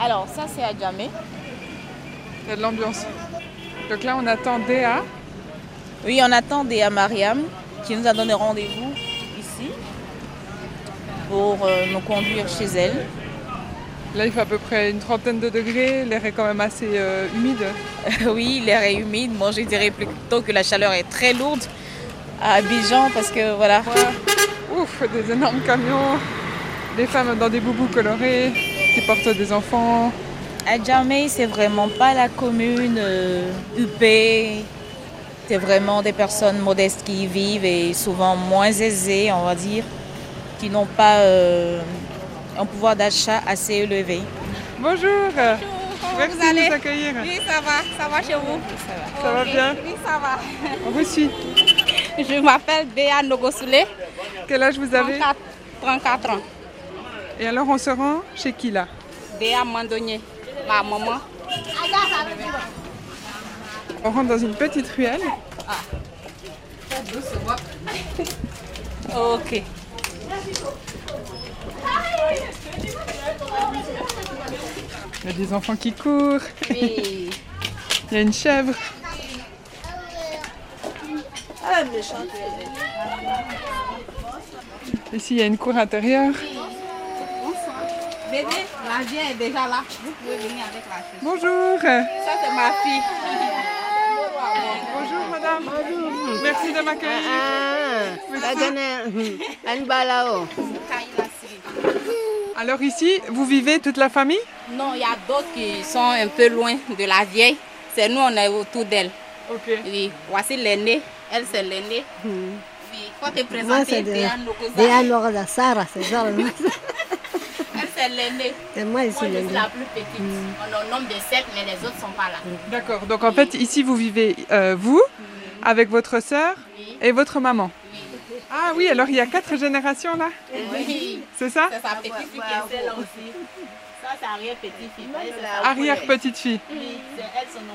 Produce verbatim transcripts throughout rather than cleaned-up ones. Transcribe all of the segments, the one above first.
Alors, ça, c'est à Djamé. Il y a de l'ambiance. Donc là, on attend Déa. Oui, on attend Déa Mariam qui nous a donné rendez-vous ici pour euh, nous conduire chez elle. Là, il fait à peu près une trentaine de degrés. L'air est quand même assez euh, humide. Oui, l'air est humide. Moi, je dirais plutôt que la chaleur est très lourde à Abidjan parce que voilà. Ouais. Ouf, des énormes camions. Des femmes dans des boubous colorés qui portent des enfants. À Djamé, c'est vraiment pas la commune euh, huppée. C'est vraiment des personnes modestes qui y vivent et souvent moins aisées, on va dire, qui n'ont pas euh, un pouvoir d'achat assez élevé. Bonjour. Bonjour, comment merci vous allez? de nous accueillir. Oui, ça va, ça va chez vous? Ça va. Ça va Ok, bien? Oui, ça va. On vous suit. Je m'appelle Déa Nogosoulé. Quel âge vous avez? trente-quatre, trente-quatre ans. Et alors, on se rend chez qui là? Déa Mandonier, ma maman. On rentre dans une petite ruelle. Ok. Il y a des enfants qui courent. Oui. Il y a une chèvre. Ici, il y a une cour intérieure. Bébé, la vieille est déjà là. Vous pouvez venir avec la fille. Bonjour. Ça, c'est ma fille. Bonjour, madame. Merci de m'accueillir. Alors ici, vous vivez toute la famille? Non, il y a d'autres qui sont un peu loin de la vieille. C'est nous, on est autour d'elle. Ok. Oui, voici l'aînée. Elle, c'est l'aînée. Oui, il faut te Moi, présenter c'est de- Déa Nogosa. Déa Nogosa, Sarah, c'est ça. Elle, c'est l'aînée. Et moi, Moi, ici, je le suis la plus petite. On est au nombre de sept, mais les autres ne sont pas là. D'accord. Donc en fait, ici, vous vivez, euh, vous, avec votre sœur Oui. et votre maman. Oui. Ah oui, alors il y a quatre générations là? Oui. C'est ça? C'est sa petite fille qui est celle-là aussi. Ça, c'est arrière-petite-fille. Elle, c'est sa- Arrière-petite-fille. Oui, c'est elle, son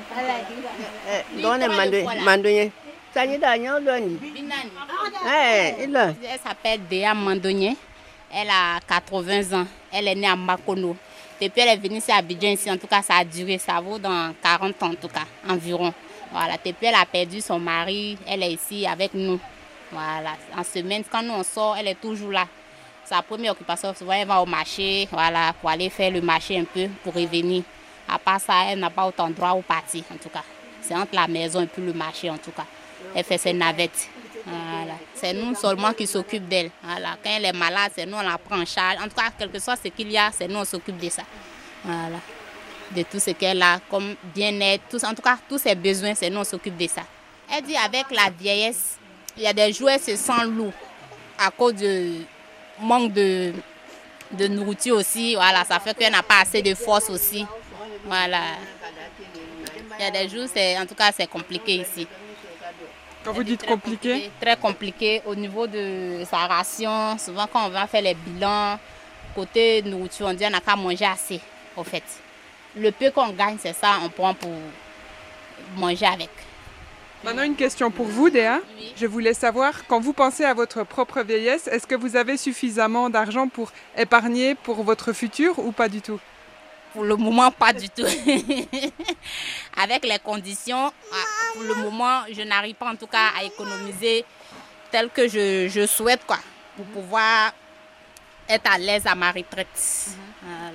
nom. Dona Mandonye. Sanyida Nyondoni. Binani. Eh, il a. Elle s'appelle Déa Mandonier. Elle a quatre-vingts ans. Elle est née à Makono. Depuis, elle est venue ici à Abidjan. Ici, en tout cas, ça a duré. Ça vaut dans quarante ans, en tout cas, environ. Voilà. Depuis, elle a perdu son mari. Elle est ici avec nous. Voilà. En semaine, quand nous on sort, elle est toujours là. Sa première occupation, souvent, elle va au marché, voilà, pour aller faire le marché un peu, pour revenir. À part ça, elle n'a pas autant de droit où partir, en tout cas. C'est entre la maison et puis le marché, en tout cas. Elle fait ses navettes. Voilà. C'est nous seulement qui s'occupent d'elle. Voilà. Quand elle est malade, c'est nous, on la prend en charge. En tout cas, quel que soit ce qu'il y a, c'est nous, on s'occupe de ça. Voilà. De tout ce qu'elle a, comme bien-être, tout, en tout cas, tous ses besoins, c'est nous, on s'occupe de ça. Elle dit avec la vieillesse, il y a des jours, elle se sent lourd à cause du manque de, de nourriture aussi. Voilà, ça fait qu'elle n'a pas assez de force aussi. Voilà. Il y a des jours, c'est, en tout cas, c'est compliqué ici. Quand vous dites compliqué? Très compliqué au niveau de sa ration. Souvent, quand on va faire les bilans, côté nourriture, on dit qu'on n'a qu'à manger assez, au fait. Le peu qu'on gagne, c'est ça, on prend pour manger avec. Maintenant, une question pour vous, Déa. Oui. Je voulais savoir, quand vous pensez à votre propre vieillesse, est-ce que vous avez suffisamment d'argent pour épargner pour votre futur ou pas du tout? Pour le moment, pas du tout. Avec les conditions, pour le moment, je n'arrive pas en tout cas à économiser tel que je, je souhaite, quoi, pour pouvoir être à l'aise à ma retraite. Voilà.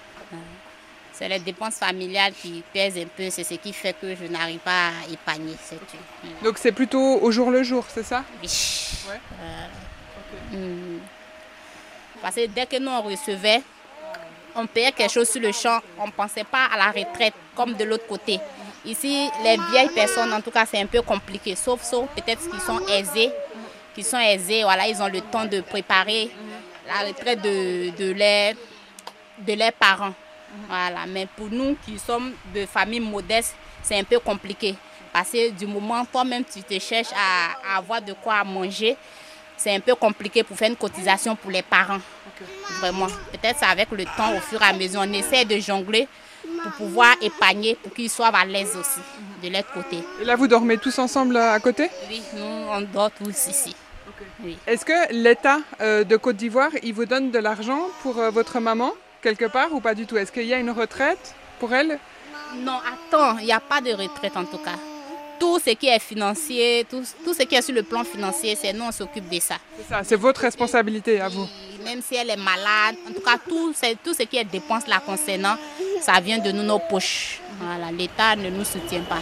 C'est les dépenses familiales qui pèsent un peu, c'est ce qui fait que je n'arrive pas à épargner. C'est tout. Donc c'est plutôt au jour le jour, c'est ça? Oui. Ouais. Euh, hum. Parce que dès que nous on recevait, on payait quelque chose sur le champ, on ne pensait pas à la retraite comme de l'autre côté. Ici, les vieilles personnes, en tout cas, c'est un peu compliqué, sauf, sauf peut-être qu'ils sont aisés, qui sont aisés, voilà, ils ont le temps de préparer la retraite de, de, leurs, de leurs parents. Voilà. Mais pour nous qui sommes de familles modestes, c'est un peu compliqué. Parce que du moment toi-même tu te cherches à, à avoir de quoi manger, c'est un peu compliqué pour faire une cotisation pour les parents. Okay. Vraiment. Peut-être c'est avec le temps, au fur et à mesure, on essaie de jongler pour pouvoir épargner, pour qu'ils soient à l'aise aussi, de l'autre côté. Et là, vous dormez tous ensemble à côté? Oui, nous, on dort tous ici. Okay. Oui. Est-ce que l'État euh, de Côte d'Ivoire, il vous donne de l'argent pour euh, votre maman? quelque part ou pas du tout? Est-ce qu'il y a une retraite pour elles? Non, attends, il n'y a pas de retraite en tout cas. Tout ce qui est financier, tout, tout ce qui est sur le plan financier, c'est nous, on s'occupe de ça. C'est ça, c'est votre responsabilité à vous. Et même si elle est malade, en tout cas, tout, tout ce qui est dépenses la concernant, ça vient de nous, nos poches. Voilà, l'État ne nous soutient pas.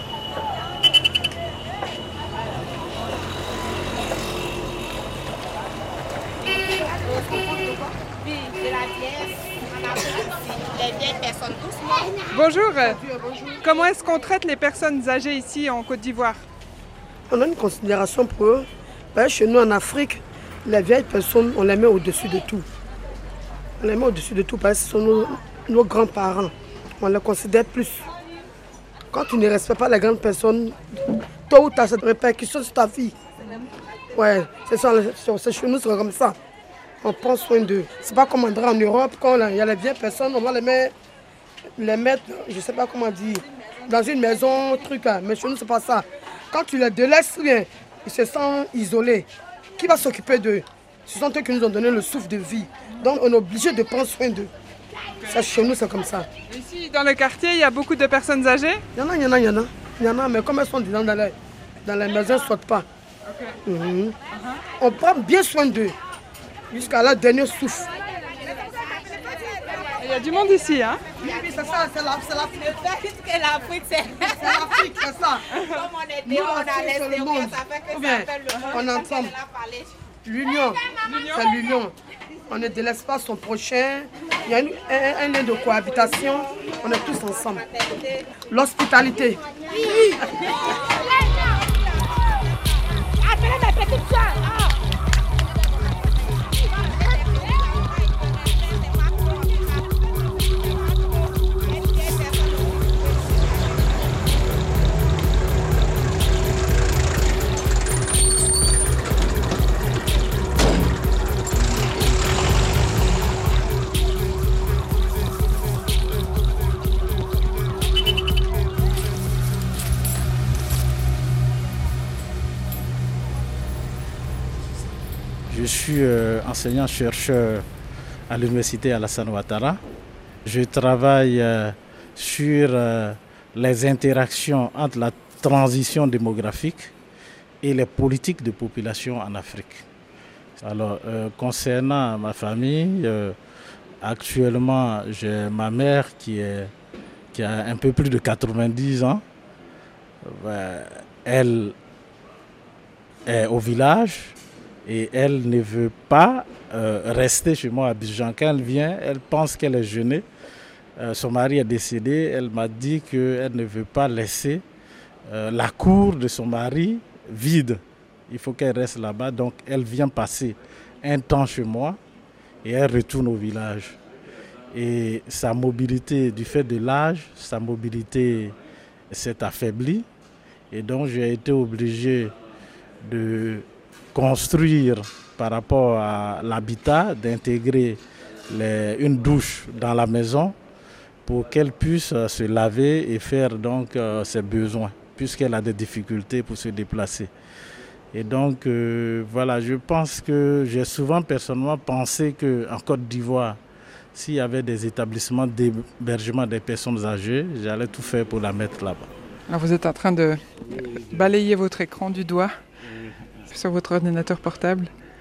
Bonjour. Comment est-ce qu'on traite les personnes âgées ici en Côte d'Ivoire? On a une considération pour eux. Chez nous en Afrique, les vieilles personnes, on les met au-dessus de tout. On les met au-dessus de tout parce que ce sont nos, nos grands-parents. On les considère plus. Quand tu ne respectes pas les grandes personnes, tôt ou tard, ça a des répercussions sur ta vie. Ouais, c'est ça, c'est chez nous, c'est comme ça. On prend soin d'eux. C'est pas comme on dirait en Europe, quand il y a les vieilles personnes, on va les mettre, les mettre, je sais pas comment dire, dans une maison, truc là. Mais chez nous, c'est pas ça. Quand tu les délaisses, ils se sentent isolés. Qui va s'occuper d'eux? Ce sont eux qui nous ont donné le souffle de vie. Donc on est obligé de prendre soin d'eux. Ça, chez nous, c'est comme ça. Ici, dans le quartier, il y a beaucoup de personnes âgées? Il y en a, il y en a, il y en a. Il y en a, mais comme elles sont dedans dans les, dans les maisons, elles ne sortent pas. Okay. Mm-hmm. Uh-huh. On prend bien soin d'eux. Jusqu'à la dernière souffle. Il y a du monde ici, hein? Oui, oui, c'est ça, c'est l'Afrique. C'est l'Afrique, c'est l'Afrique, c'est ça. Comme on est dehors, on a l'extérieur, ça fait que ça appelle le monde. On est ensemble. L'union, c'est l'union. On ne délaisse pas son prochain. Il y a une, un, un lien de cohabitation. On est tous ensemble. L'hospitalité. Oui. Appelez mes petites soeurs. Je suis euh, enseignant-chercheur à l'université Alassane Ouattara. Je travaille euh, sur euh, les interactions entre la transition démographique et les politiques de population en Afrique. Alors, euh, concernant ma famille, euh, actuellement, j'ai ma mère qui, est, qui a un peu plus de quatre-vingt-dix ans. Euh, elle est au village. Et elle ne veut pas euh, rester chez moi à Abidjan. Quand elle vient, elle pense qu'elle est jeûnée. Euh, son mari est décédé. Elle m'a dit qu'elle ne veut pas laisser euh, la cour de son mari vide. Il faut qu'elle reste là-bas. Donc elle vient passer un temps chez moi et elle retourne au village. Et sa mobilité, du fait de l'âge, sa mobilité s'est affaiblie. Et donc j'ai été obligé de construire par rapport à l'habitat, d'intégrer les, une douche dans la maison pour qu'elle puisse euh, se laver et faire donc euh, ses besoins, puisqu'elle a des difficultés pour se déplacer. Et donc euh, voilà, je pense que j'ai souvent personnellement pensé qu'en Côte d'Ivoire, s'il y avait des établissements d'hébergement des personnes âgées, j'allais tout faire pour la mettre là-bas. Alors vous êtes en train de balayer votre écran du doigt sur votre ordinateur portable.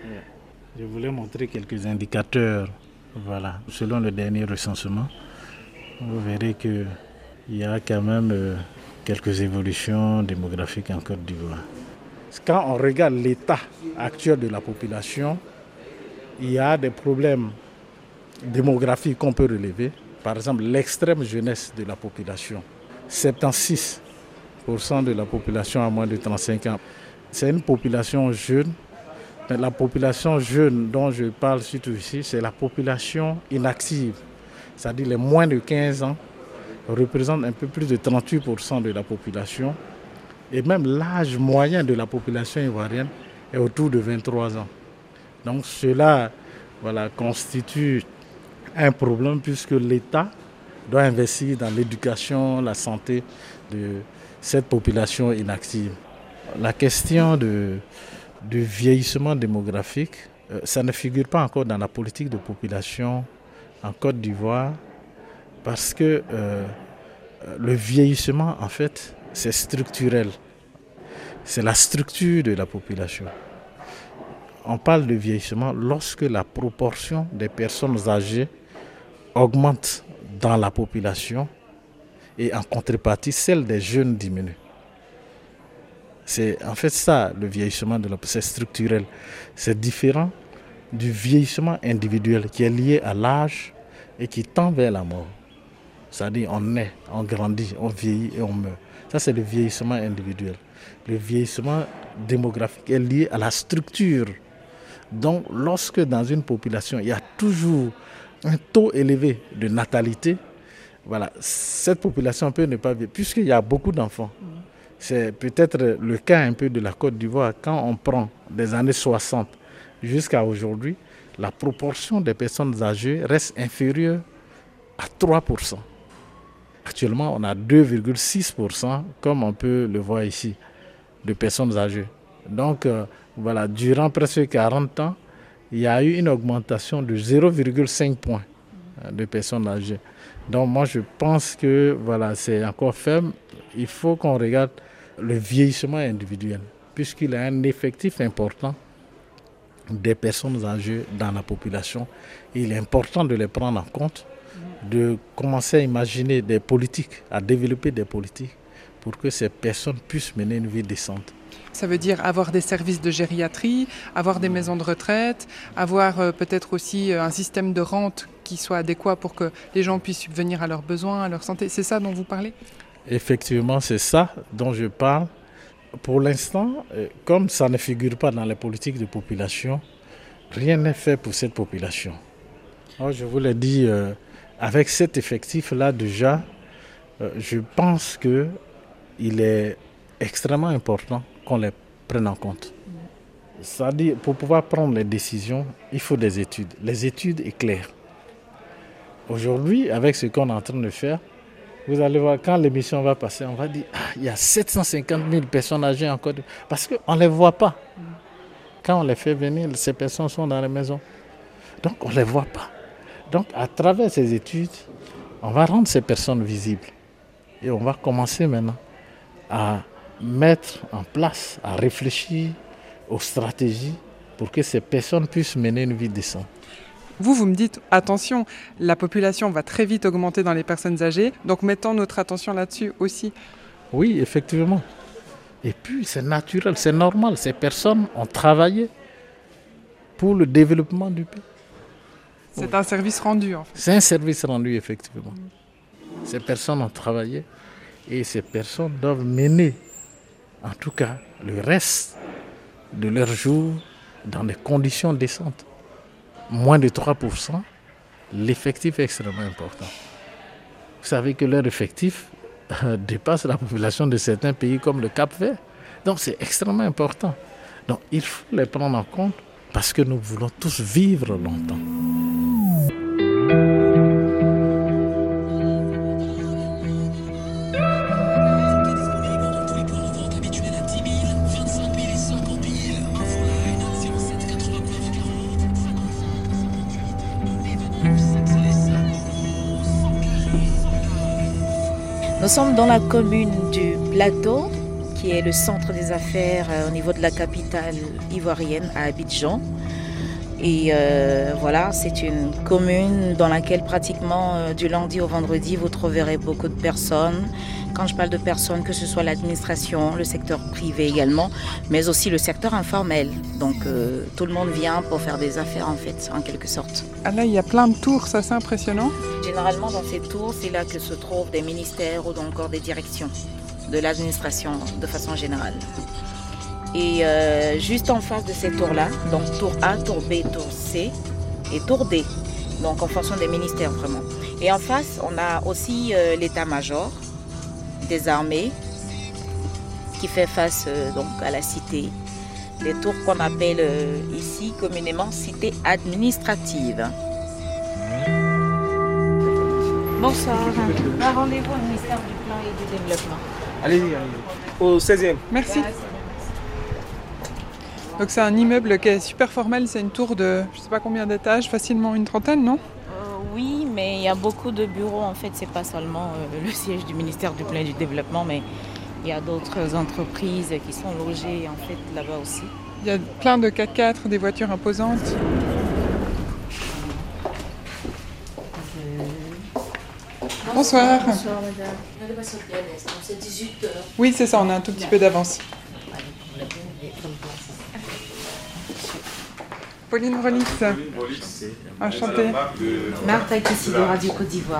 Je voulais montrer quelques indicateurs. Voilà. Selon le dernier recensement, vous verrez qu'il y a quand même euh, quelques évolutions démographiques en Côte d'Ivoire. Quand on regarde l'état actuel de la population, il y a des problèmes démographiques qu'on peut relever. Par exemple, l'extrême jeunesse de la population. soixante-seize pour cent de la population a moins de trente-cinq ans. C'est une population jeune. Mais la population jeune dont je parle surtout ici, c'est la population inactive. C'est-à-dire les moins de quinze ans représentent un peu plus de trente-huit pour cent de la population. Et même l'âge moyen de la population ivoirienne est autour de vingt-trois ans. Donc cela voilà, constitue un problème puisque l'État doit investir dans l'éducation, la santé de cette population inactive. La question de, de vieillissement démographique, euh, ça ne figure pas encore dans la politique de population en Côte d'Ivoire parce que euh, le vieillissement, en fait, c'est structurel. C'est la structure de la population. On parle de vieillissement lorsque la proportion des personnes âgées augmente dans la population et en contrepartie, celle des jeunes diminue. C'est en fait ça, le vieillissement de la population, c'est structurel. C'est différent du vieillissement individuel qui est lié à l'âge et qui tend vers la mort. C'est-à-dire on naît, on grandit, on vieillit et on meurt. Ça, c'est le vieillissement individuel. Le vieillissement démographique est lié à la structure. Donc, lorsque dans une population, il y a toujours un taux élevé de natalité, voilà, cette population peut ne pas vivre, puisqu'il y a beaucoup d'enfants. C'est peut-être le cas un peu de la Côte d'Ivoire. Quand on prend des années soixante jusqu'à aujourd'hui, la proportion des personnes âgées reste inférieure à trois pour cent. Actuellement, on a deux virgule six pour cent, comme on peut le voir ici, de personnes âgées. Donc, euh, voilà, durant presque quarante ans, il y a eu une augmentation de zéro virgule cinq points de personnes âgées. Donc, moi, je pense que voilà, c'est encore faible. Il faut qu'on regarde le vieillissement individuel, puisqu'il y a un effectif important des personnes âgées dans la population. Il est important de les prendre en compte, de commencer à imaginer des politiques, à développer des politiques pour que ces personnes puissent mener une vie décente. Ça veut dire avoir des services de gériatrie, avoir des maisons de retraite, avoir euh, peut-être aussi euh, un système de rente qui soit adéquat pour que les gens puissent subvenir à leurs besoins, à leur santé. C'est ça dont vous parlez ? Effectivement, c'est ça dont je parle. Pour l'instant, euh, comme ça ne figure pas dans les politiques de population, rien n'est fait pour cette population. Alors, je vous l'ai dit, euh, avec cet effectif-là déjà, euh, je pense qu'il est extrêmement important qu'on les prenne en compte. C'est-à-dire, pour pouvoir prendre les décisions, il faut des études. Les études éclairent. Aujourd'hui, avec ce qu'on est en train de faire, vous allez voir, quand l'émission va passer, on va dire ah, il y a sept cent cinquante mille personnes âgées en Côte d'Ivoire. Parce qu'on ne les voit pas. Quand on les fait venir, ces personnes sont dans les maisons. Donc, on ne les voit pas. Donc, à travers ces études, on va rendre ces personnes visibles. Et on va commencer maintenant à mettre en place, à réfléchir aux stratégies pour que ces personnes puissent mener une vie décente. Vous, vous me dites, attention, la population va très vite augmenter dans les personnes âgées, donc mettons notre attention là-dessus aussi. Oui, effectivement. Et puis, c'est naturel, c'est normal. Ces personnes ont travaillé pour le développement du pays. C'est oui. un service rendu, en fait. C'est un service rendu, effectivement. Ces personnes ont travaillé et ces personnes doivent mener, en tout cas, le reste de leur jour dans des conditions décentes. Moins de trois pour cent, l'effectif est extrêmement important. Vous savez que leur effectif euh, dépasse la population de certains pays comme le Cap-Vert. Donc c'est extrêmement important. Donc il faut les prendre en compte parce que nous voulons tous vivre longtemps. Nous sommes dans la commune du Plateau, qui est le centre des affaires euh, au niveau de la capitale ivoirienne, à Abidjan. Et euh, voilà, c'est une commune dans laquelle pratiquement euh, du lundi au vendredi, vous trouverez beaucoup de personnes. Quand je parle de personnes, que ce soit l'administration, le secteur privé également, mais aussi le secteur informel. Donc euh, tout le monde vient pour faire des affaires en fait, en quelque sorte. Ah là, il y a plein de tours, ça c'est impressionnant. Généralement dans ces tours, c'est là que se trouvent des ministères ou encore des directions de l'administration de façon générale. Et euh, juste en face de ces tours-là, donc tour A, tour B, tour C et tour D, donc en fonction des ministères vraiment. Et en face, on a aussi euh, l'état-major des armées qui fait face euh, donc à la cité. Les tours qu'on appelle euh, ici communément cité administrative. Bonsoir. Un rendez-vous au ministère du Plan et du Développement. Allez-y, allez-y. Au seizième. Merci. Donc c'est un immeuble qui est super formel, c'est une tour de je ne sais pas combien d'étages, facilement une trentaine, non ? euh, oui, mais il y a beaucoup de bureaux. En fait, c'est pas seulement euh, le siège du ministère du Plan et du Développement, mais il y a d'autres entreprises qui sont logées en fait là-bas aussi. Il y a plein de quatre-quatre, des voitures imposantes. Bonsoir. Bonsoir, madame. C'est dix-huit heures. Oui, c'est ça, on a un tout petit peu d'avance. Pauline Rolis. Enchantée. Martha Kissi de Radio Côte d'Ivoire.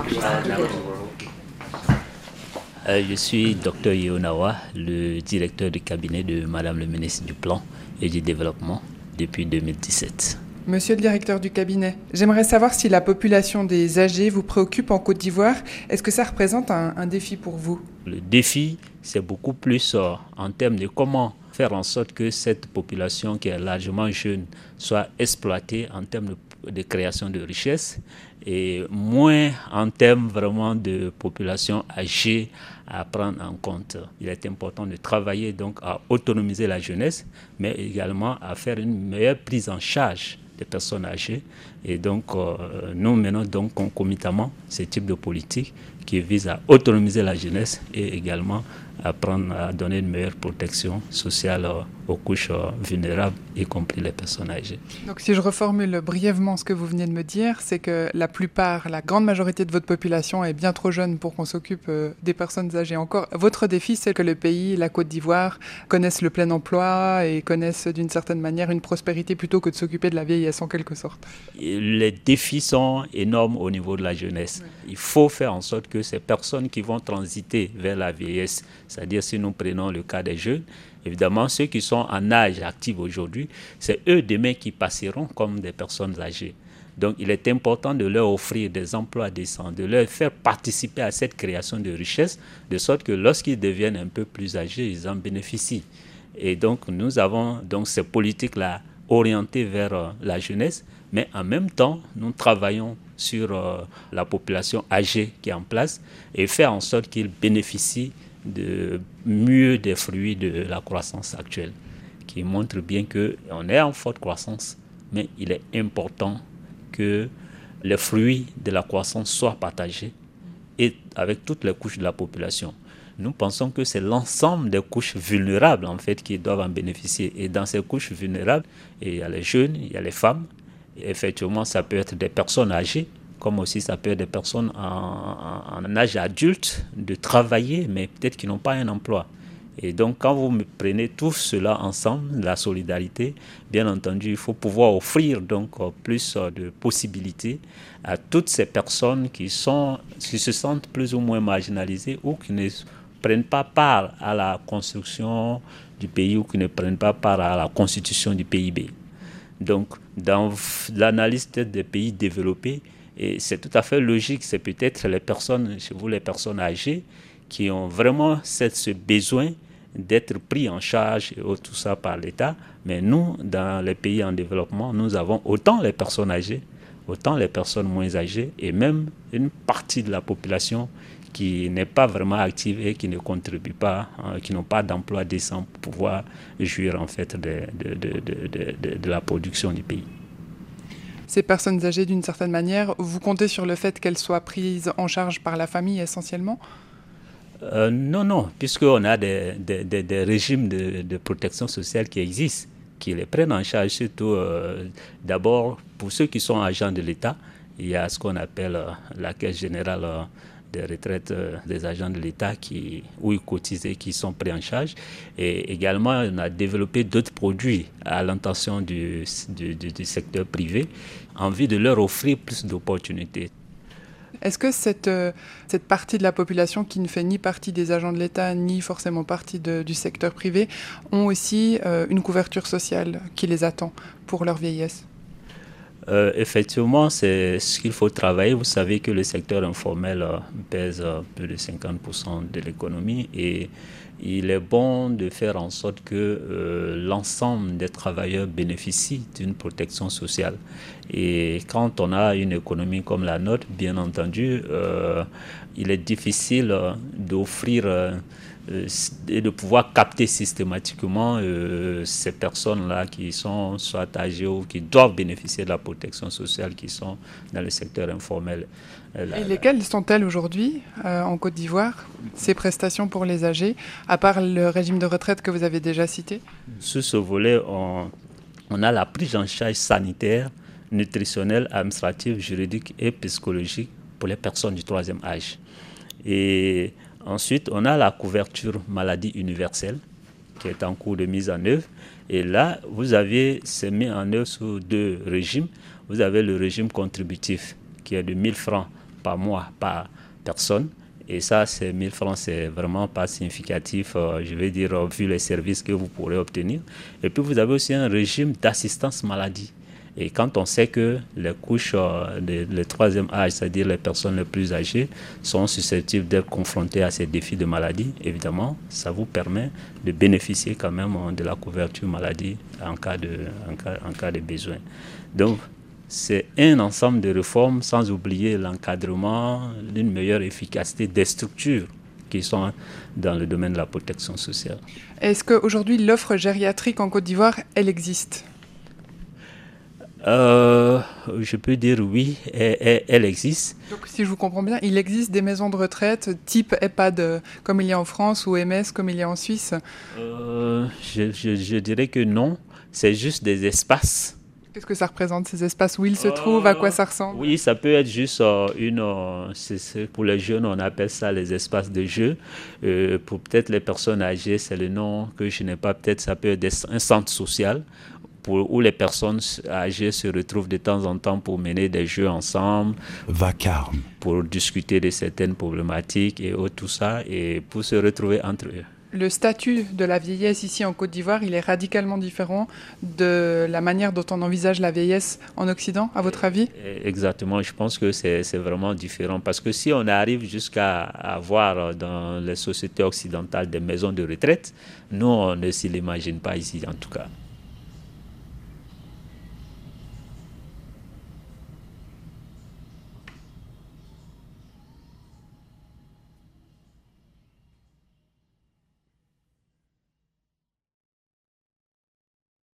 Euh, je suis docteur Yonawa, le directeur du cabinet de Madame le ministre du Plan et du Développement depuis deux mille dix-sept. Monsieur le directeur du cabinet, j'aimerais savoir si la population des âgés vous préoccupe en Côte d'Ivoire. Est-ce que ça représente un, un défi pour vous ? Le défi, c'est beaucoup plus euh, en termes de comment faire en sorte que cette population qui est largement jeune soit exploitée en termes de, de création de richesses et moins en termes vraiment de population âgée à prendre en compte. Il est important de travailler donc à autonomiser la jeunesse, mais également à faire une meilleure prise en charge des personnes âgées. Et donc, euh, nous menons donc concomitamment ce type de politique qui vise à autonomiser la jeunesse et également à, prendre, à donner une meilleure protection sociale euh, aux couches euh, vulnérables, y compris les personnes âgées. Donc si je reformule brièvement ce que vous venez de me dire, c'est que la plupart, la grande majorité de votre population est bien trop jeune pour qu'on s'occupe euh, des personnes âgées encore. Votre défi, c'est que le pays, la Côte d'Ivoire, connaissent le plein emploi et connaissent d'une certaine manière une prospérité plutôt que de s'occuper de la vieillesse en quelque sorte. Les défis sont énormes au niveau de la jeunesse. Ouais. Il faut faire en sorte que ces personnes qui vont transiter vers la vieillesse, c'est-à-dire si nous prenons le cas des jeunes, évidemment, ceux qui sont en âge actif aujourd'hui, c'est eux demain qui passeront comme des personnes âgées. Donc, il est important de leur offrir des emplois décents, de leur faire participer à cette création de richesses, de sorte que lorsqu'ils deviennent un peu plus âgés, ils en bénéficient. Et donc, nous avons donc ces politiques-là orientées vers euh, la jeunesse, mais en même temps, nous travaillons sur euh, la population âgée qui est en place et faire en sorte qu'ils bénéficient de mieux des fruits de la croissance actuelle, qui montre bien qu'on est en forte croissance, mais il est important que les fruits de la croissance soient partagés et avec toutes les couches de la population. Nous pensons que c'est l'ensemble des couches vulnérables en fait qui doivent en bénéficier. Et dans ces couches vulnérables, il y a les jeunes, il y a les femmes. Et effectivement, ça peut être des personnes âgées, comme aussi ça peut être des personnes en, en, en âge adulte de travailler, mais peut-être qui n'ont pas un emploi. Et donc, quand vous prenez tout cela ensemble, la solidarité, bien entendu, il faut pouvoir offrir donc plus de possibilités à toutes ces personnes qui, sont, qui se sentent plus ou moins marginalisées ou qui ne prennent pas part à la construction du pays ou qui ne prennent pas part à la constitution du P I B. Donc, dans l'analyse des pays développés, et c'est tout à fait logique, c'est peut-être les personnes, chez vous, les personnes âgées, qui ont vraiment cette, ce besoin d'être pris en charge et tout ça par l'État. Mais nous, dans les pays en développement, nous avons autant les personnes âgées, autant les personnes moins âgées, et même une partie de la population qui n'est pas vraiment active et qui ne contribue pas, hein, qui n'ont pas d'emploi décent pour pouvoir jouir en fait de, de, de, de, de, de la production du pays. Ces personnes âgées, d'une certaine manière, vous comptez sur le fait qu'elles soient prises en charge par la famille essentiellement ? euh, Non, non, puisqu'on a des, des, des, des régimes de, de protection sociale qui existent, qui les prennent en charge, surtout euh, d'abord pour ceux qui sont agents de l'État. Il y a ce qu'on appelle euh, la Caisse générale euh, des retraites euh, des agents de l'État qui, où ils cotisent et qui sont pris en charge. Et également, on a développé d'autres produits à l'intention du, du, du, du secteur privé en vue de leur offrir plus d'opportunités. Est-ce que cette, euh, cette partie de la population qui ne fait ni partie des agents de l'État, ni forcément partie de, du secteur privé, ont aussi euh, une couverture sociale qui les attend pour leur vieillesse ? Euh, effectivement, c'est ce qu'il faut travailler. Vous savez que le secteur informel euh, pèse euh, plus de cinquante pour cent de l'économie et il est bon de faire en sorte que euh, l'ensemble des travailleurs bénéficient d'une protection sociale. Et quand on a une économie comme la nôtre, bien entendu, euh, il est difficile euh, d'offrir euh, euh, et de pouvoir capter systématiquement euh, ces personnes-là qui sont soit âgées ou qui doivent bénéficier de la protection sociale, qui sont dans le secteur informel. Et lesquelles sont-elles aujourd'hui euh, en Côte d'Ivoire, ces prestations pour les âgés, à part le régime de retraite que vous avez déjà cité? Sur ce volet, on, on a la prise en charge sanitaire, nutritionnelle, administrative, juridique et psychologique pour les personnes du troisième âge. Et ensuite, on a la couverture maladie universelle qui est en cours de mise en œuvre. Et là, vous avez, c'est mis en œuvre sous deux régimes. Vous avez le régime contributif qui est de mille francs par mois par personne. Et ça, ces mille francs, c'est vraiment pas significatif, euh, je vais dire, euh, vu les services que vous pourrez obtenir. Et puis, vous avez aussi un régime d'assistance maladie. Et quand on sait que les couches euh, de le troisième âge, c'est-à-dire les personnes les plus âgées, sont susceptibles d'être confrontées à ces défis de maladie, évidemment, ça vous permet de bénéficier quand même de la couverture maladie en cas de, en cas, en cas de besoin. Donc, c'est un ensemble de réformes, sans oublier l'encadrement, d'une meilleure efficacité des structures qui sont dans le domaine de la protection sociale. Est-ce qu'aujourd'hui, l'offre gériatrique en Côte d'Ivoire, elle existe ? Euh, je peux dire oui, elle, elle existe. Donc si je vous comprends bien, il existe des maisons de retraite type EHPAD comme il y a en France ou M S comme il y a en Suisse? euh, je, je, je dirais que non, c'est juste des espaces. Qu'est-ce que ça représente, ces espaces, où ils se euh, trouvent, à quoi ça ressemble? Oui, ça peut être juste euh, une... Euh, c'est, c'est, pour les jeunes, on appelle ça les espaces de jeu. Euh, pour peut-être les personnes âgées, c'est le nom que je n'ai pas. Peut-être ça peut être des, un centre social pour, où les personnes âgées se retrouvent de temps en temps pour mener des jeux ensemble. Vacarme. Pour discuter de certaines problématiques et autres, tout ça, et pour se retrouver entre eux. Le statut de la vieillesse ici en Côte d'Ivoire, il est radicalement différent de la manière dont on envisage la vieillesse en Occident, à votre avis? Exactement, je pense que c'est, c'est vraiment différent. Parce que si on arrive jusqu'à avoir dans les sociétés occidentales des maisons de retraite, nous, on ne s'y l'imagine pas ici en tout cas.